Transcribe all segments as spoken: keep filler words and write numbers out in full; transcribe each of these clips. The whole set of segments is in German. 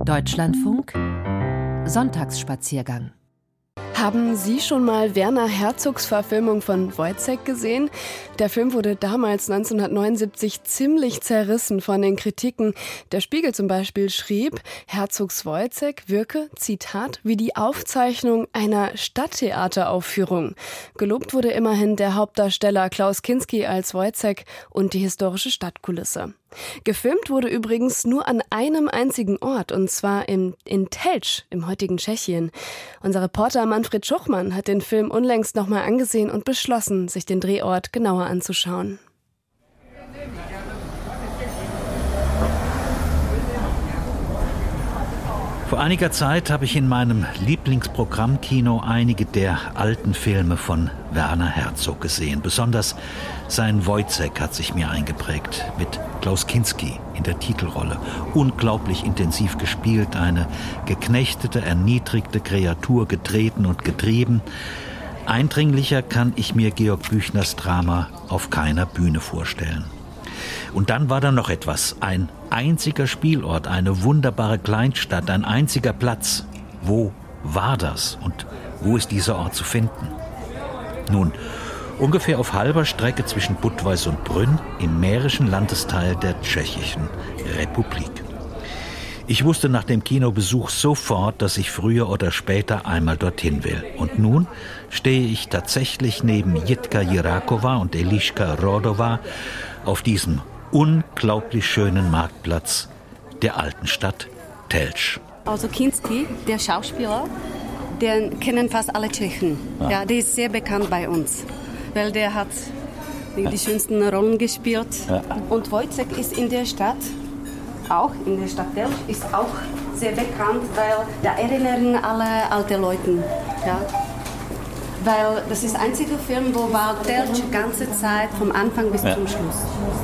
Deutschlandfunk Sonntagsspaziergang. Haben Sie schon mal Werner Herzogs Verfilmung von Wojciech gesehen? Der Film wurde damals neunzehnhundertneunundsiebzig ziemlich zerrissen von den Kritiken. Der Spiegel zum Beispiel schrieb, Herzogs Wojciech wirke, Zitat, wie die Aufzeichnung einer Stadttheateraufführung. Gelobt wurde immerhin der Hauptdarsteller Klaus Kinski als Wojciech und die historische Stadtkulisse. Gefilmt wurde übrigens nur an einem einzigen Ort, und zwar in, in Telč, im heutigen Tschechien. Unser Reporter Manfred Schuchmann hat den Film unlängst nochmal angesehen und beschlossen, sich den Drehort genauer anzuschauen. Vor einiger Zeit habe ich in meinem Lieblingsprogrammkino einige der alten Filme von Werner Herzog gesehen. Besonders sein Wojciech hat sich mir eingeprägt, mit Klaus Kinski in der Titelrolle. Unglaublich intensiv gespielt, eine geknechtete, erniedrigte Kreatur, getreten und getrieben. Eindringlicher kann ich mir Georg Büchners Drama auf keiner Bühne vorstellen. Und dann war da noch etwas, ein einziger Spielort, eine wunderbare Kleinstadt, ein einziger Platz. Wo war das und wo ist dieser Ort zu finden? Nun, ungefähr auf halber Strecke zwischen Budweis und Brünn im mährischen Landesteil der Tschechischen Republik. Ich wusste nach dem Kinobesuch sofort, dass ich früher oder später einmal dorthin will. Und nun stehe ich tatsächlich neben Jitka Jiráková und Eliška Rodová auf diesem unglaublich schönen Marktplatz der alten Stadt Telč. Also Kinski, der Schauspieler, den kennen fast alle Tschechen. Ja. Ja, der ist sehr bekannt bei uns, weil der hat die, ja. die schönsten Rollen gespielt. Ja. Und Wojciech ist in der Stadt, auch in der Stadt Telč, ist auch sehr bekannt, weil da erinnern alle alte Leute. Ja. Weil das ist der einzige Film, wo war Telč die ganze Zeit, vom Anfang bis ja. zum Schluss.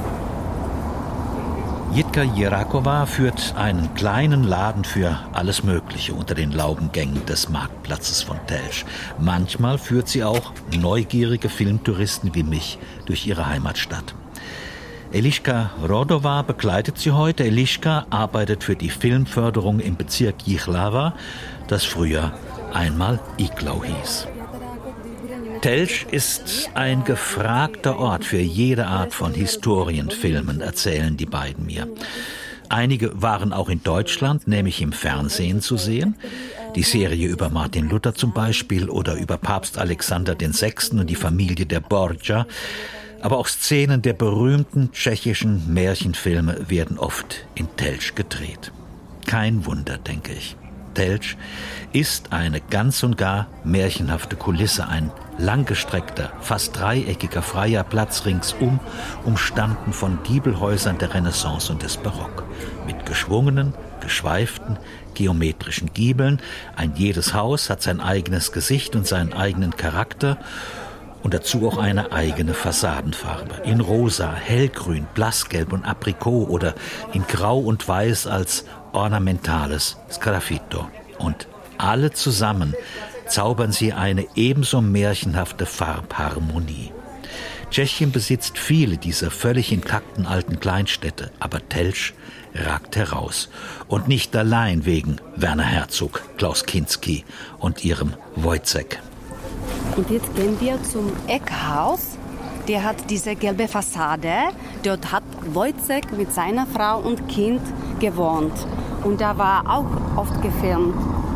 Jitka Jiráková führt einen kleinen Laden für alles Mögliche unter den Laubengängen des Marktplatzes von Telč. Manchmal führt sie auch neugierige Filmtouristen wie mich durch ihre Heimatstadt. Eliška Rodová begleitet sie heute. Eliška arbeitet für die Filmförderung im Bezirk Jihlava, das früher einmal Iglau hieß. Telč ist ein gefragter Ort für jede Art von Historienfilmen, erzählen die beiden mir. Einige waren auch in Deutschland, nämlich im Fernsehen zu sehen. Die Serie über Martin Luther zum Beispiel oder über Papst Alexander der Sechste und die Familie der Borgia. Aber auch Szenen der berühmten tschechischen Märchenfilme werden oft in Telč gedreht. Kein Wunder, denke ich. Telč ist eine ganz und gar märchenhafte Kulisse, ein langgestreckter, fast dreieckiger freier Platz ringsum, umstanden von Giebelhäusern der Renaissance und des Barock, mit geschwungenen, geschweiften, geometrischen Giebeln. Ein jedes Haus hat sein eigenes Gesicht und seinen eigenen Charakter und dazu auch eine eigene Fassadenfarbe. In rosa, hellgrün, blassgelb und aprikot oder in grau und weiß als ornamentales Sgraffito. Und alle zusammen zaubern sie eine ebenso märchenhafte Farbharmonie. Tschechien besitzt viele dieser völlig intakten alten Kleinstädte, aber Telč ragt heraus. Und nicht allein wegen Werner Herzog, Klaus Kinski und ihrem Wojciech. Und jetzt gehen wir zum Eckhaus. Der hat diese gelbe Fassade. Dort hat Wojciech mit seiner Frau und Kind gewohnt. Und da war auch oft gefilmt.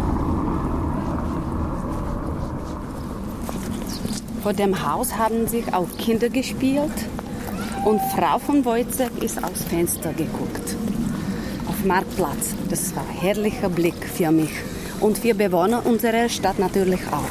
Vor dem Haus haben sich auch Kinder gespielt. Und Frau von Wojciech ist aus Fenster geguckt. Auf Marktplatz. Das war ein herrlicher Blick für mich. Und für Bewohner unserer Stadt natürlich auch.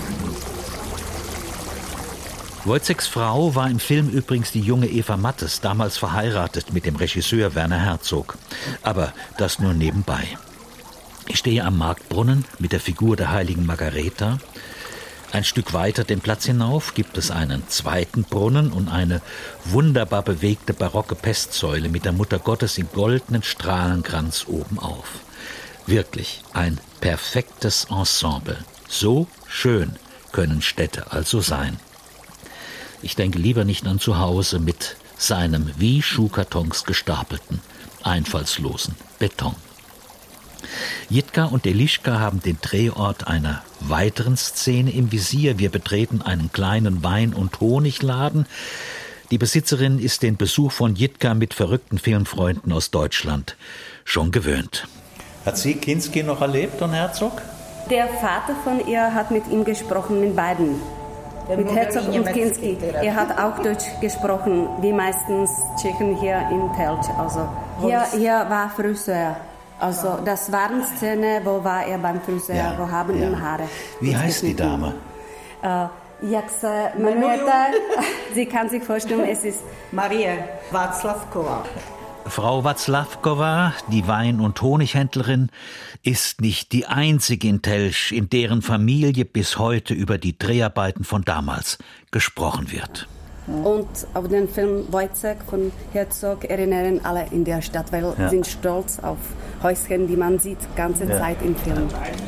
Wojciechs Frau war im Film übrigens die junge Eva Mattes, damals verheiratet mit dem Regisseur Werner Herzog. Aber das nur nebenbei. Ich stehe am Marktbrunnen mit der Figur der heiligen Margareta. Ein Stück weiter den Platz hinauf gibt es einen zweiten Brunnen und eine wunderbar bewegte barocke Pestsäule mit der Mutter Gottes im goldenen Strahlenkranz obenauf. Wirklich ein perfektes Ensemble. So schön können Städte also sein. Ich denke lieber nicht an zu Hause mit seinem wie Schuhkartons gestapelten, einfallslosen Beton. Jitka und Eliška haben den Drehort einer weiteren Szene im Visier. Wir betreten einen kleinen Wein- und Honigladen. Die Besitzerin ist den Besuch von Jitka mit verrückten Filmfreunden aus Deutschland schon gewöhnt. Hat sie Kinski noch erlebt und Herzog? Der Vater von ihr hat mit ihm gesprochen, mit beiden. Mit Herzog und Kinski. Er hat auch Deutsch gesprochen, wie meistens Tschechen hier in Telč. Also hier, hier war Friseur. Also das waren Szene, wo war er beim Friseur, ja, wo haben ja. ihm Haare. Wie heißt die Dame? Äh, Jak se jmenujete? Sie kann sich vorstellen, es ist Marie Václavková. Frau Václavková, die Wein- und Honighändlerin, ist nicht die einzige in Telč, in deren Familie bis heute über die Dreharbeiten von damals gesprochen wird. Und auf den Film Wojciech von Herzog erinnern alle in der Stadt, weil ja. sind stolz auf Häuschen, die man sieht, ganze ja. Zeit im Film.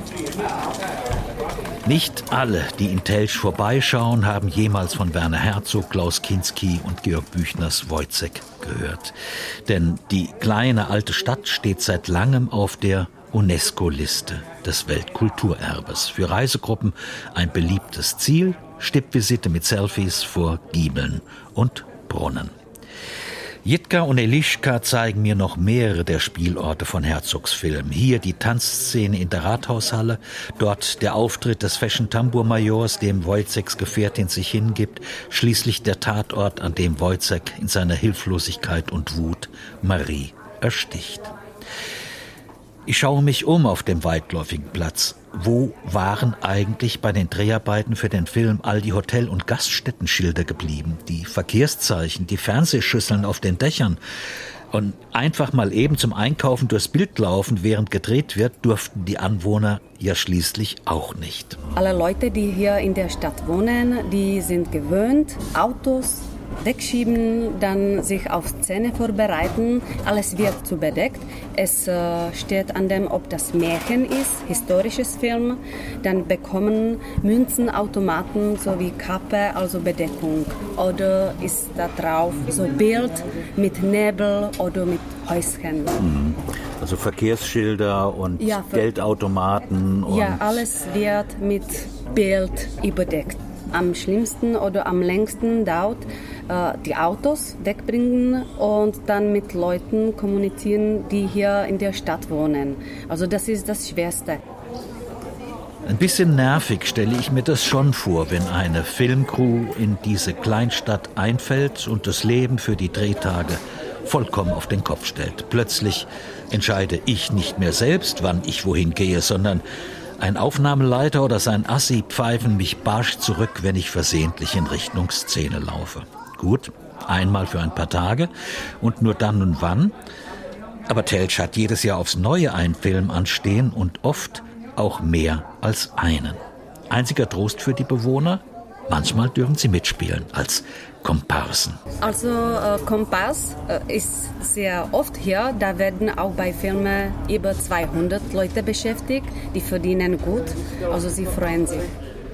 Nicht alle, die in Telč vorbeischauen, haben jemals von Werner Herzog, Klaus Kinski und Georg Büchners Wojciech gehört. Denn die kleine alte Stadt steht seit langem auf der UNESCO-Liste des Weltkulturerbes. Für Reisegruppen ein beliebtes Ziel, Stippvisite mit Selfies vor Giebeln und Brunnen. Jitka und Eliška zeigen mir noch mehrere der Spielorte von Herzogs Film. Hier die Tanzszene in der Rathaushalle, dort der Auftritt des Fashion Tambour-Majors, dem Wojciechs Gefährtin sich hingibt, schließlich der Tatort, an dem Wojciech in seiner Hilflosigkeit und Wut Marie ersticht. Ich schaue mich um auf dem weitläufigen Platz. Wo waren eigentlich bei den Dreharbeiten für den Film all die Hotel- und Gaststättenschilder geblieben? Die Verkehrszeichen, die Fernsehschüsseln auf den Dächern. Und einfach mal eben zum Einkaufen durchs Bild laufen, während gedreht wird, durften die Anwohner ja schließlich auch nicht. Alle Leute, die hier in der Stadt wohnen, die sind gewöhnt, Autos wegschieben, dann sich auf Szene vorbereiten. Alles wird zu bedeckt. Es äh, steht an dem, ob das Märchen ist, historisches Film. Dann bekommen Münzenautomaten sowie Kappe, also Bedeckung. Oder ist da drauf so Bild mit Nebel oder mit Häuschen. Mhm. Also Verkehrsschilder und ja, Geldautomaten. Und ja, alles wird mit Bild überdeckt. Am schlimmsten oder am längsten dauert äh, die Autos wegbringen und dann mit Leuten kommunizieren, die hier in der Stadt wohnen. Also das ist das Schwerste. Ein bisschen nervig stelle ich mir das schon vor, wenn eine Filmcrew in diese Kleinstadt einfällt und das Leben für die Drehtage vollkommen auf den Kopf stellt. Plötzlich entscheide ich nicht mehr selbst, wann ich wohin gehe, sondern ein Aufnahmeleiter oder sein Assi pfeifen mich barsch zurück, wenn ich versehentlich in Richtung Szene laufe. Gut, einmal für ein paar Tage und nur dann und wann. Aber Telč hat jedes Jahr aufs Neue einen Film anstehen und oft auch mehr als einen. Einziger Trost für die Bewohner: manchmal dürfen sie mitspielen als Komparsen. Also äh, Komparse äh, ist sehr oft hier. Da werden auch bei Filmen über zweihundert Leute beschäftigt. Die verdienen gut, also sie freuen sich.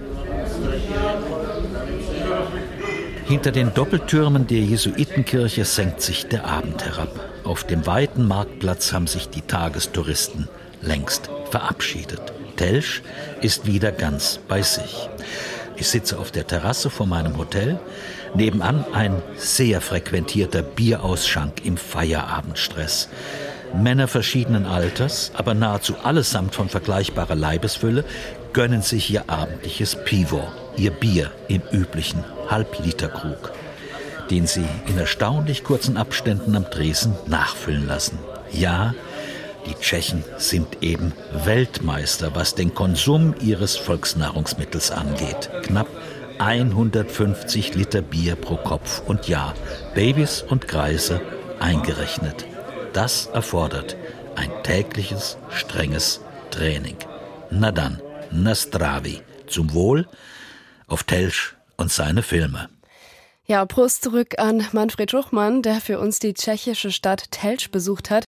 Hinter den Doppeltürmen der Jesuitenkirche senkt sich der Abend herab. Auf dem weiten Marktplatz haben sich die Tagestouristen längst verabschiedet. Telč ist wieder ganz bei sich. Ich sitze auf der Terrasse vor meinem Hotel. Nebenan ein sehr frequentierter Bierausschank im Feierabendstress. Männer verschiedenen Alters, aber nahezu allesamt von vergleichbarer Leibesfülle, gönnen sich ihr abendliches Pivo, ihr Bier im üblichen Halbliterkrug, den sie in erstaunlich kurzen Abständen am Tresen nachfüllen lassen. Ja, die Tschechen sind eben Weltmeister, was den Konsum ihres Volksnahrungsmittels angeht. Knapp hundertfünfzig Liter Bier pro Kopf und Jahr, Babys und Greise eingerechnet. Das erfordert ein tägliches, strenges Training. Na dann, na zdraví, zum Wohl auf Telč und seine Filme. Ja, Prost zurück an Manfred Schuchmann, der für uns die tschechische Stadt Telč besucht hat.